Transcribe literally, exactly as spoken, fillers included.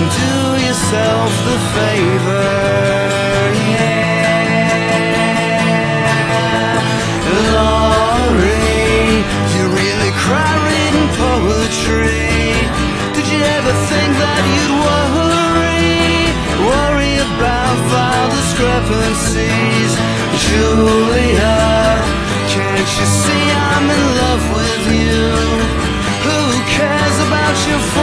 do yourself the favor, yeah. Laurie, you really cry reading poetry. Did you ever think that you'd worry, worry about file discrepancies? Julia, can't you see I'm in love with you? Who cares about your